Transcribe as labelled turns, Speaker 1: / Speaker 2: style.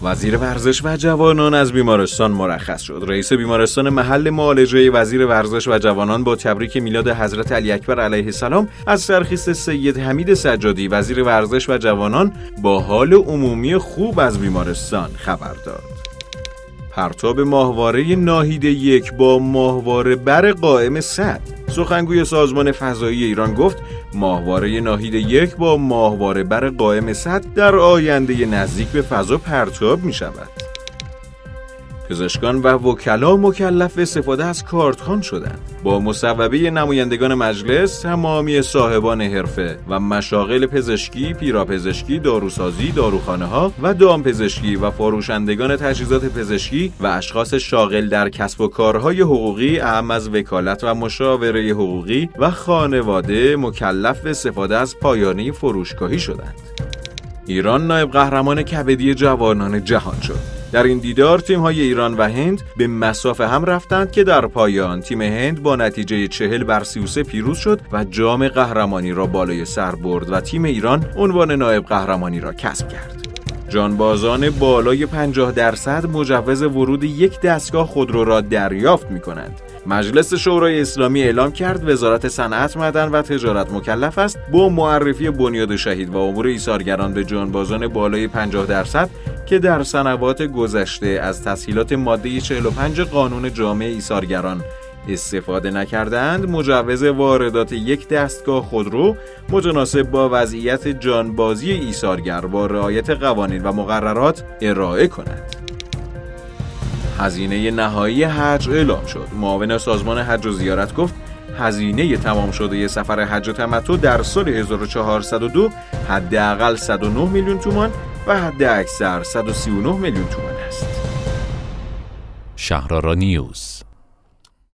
Speaker 1: وزیر ورزش و جوانان از بیمارستان مرخص شد. رئیس بیمارستان محل معالجه وزیر ورزش و جوانان با تبریک میلاد حضرت علی اکبر علیه السلام از ترخیص سید حمید سجادی وزیر ورزش و جوانان با حال عمومی خوب از بیمارستان خبر داد. پرتاب ماهواره ناهید 1 با ماهواره بر قائم 100. سخنگوی سازمان فضایی ایران گفت ماهواره ناهید 1 با ماهواره بر قائم 100 در آینده نزدیک به فضا پرتاب می شود. پزشکان و وکلا مکلف استفاده از کارتخوان شدند. با مصوبه نمایندگان مجلس، تمامی صاحبان حرفه و مشاغل پزشکی، پیراپزشکی، داروسازی، داروخانه‌ها و دامپزشکی و فروشندگان تجهیزات پزشکی و اشخاص شاغل در کسب و کارهای حقوقی، اهم از وکالت و مشاوره حقوقی و خانواده، مکلف استفاده از پایانه فروشگاهی شدند. ایران نایب قهرمان کبدی جوانان جهان شد. در این دیدار تیم‌های ایران و هند به مصاف هم رفتند که در پایان تیم هند با نتیجه 40-33 پیروز شد و جام قهرمانی را بالای سر برد و تیم ایران عنوان نایب قهرمانی را کسب کرد. جانبازان بالای 50% مجوز ورود یک دستگاه خودرو را دریافت می‌کنند. مجلس شورای اسلامی اعلام کرد وزارت صنعت، معدن و تجارت مکلف است با معرفی بنیاد شهید و امور ایثارگران به جانبازان بالای 50% که در سنوات گذشته از تسهیلات ماده 45 قانون جامع ایثارگران استفاده نکردند، مجوز واردات یک دستگاه خودرو متناسب با وضعیت جانبازی ایثارگر با رعایت قوانین و مقررات ارائه کنند. هزینه نهایی حج اعلام شد. معاون سازمان حج و زیارت گفت هزینه تمام شده سفر حج و تمتع در سال 1402 حداقل 109 میلیون تومان و حد اکثر 139 میلیون تومان است.
Speaker 2: شهرآرا نیوز.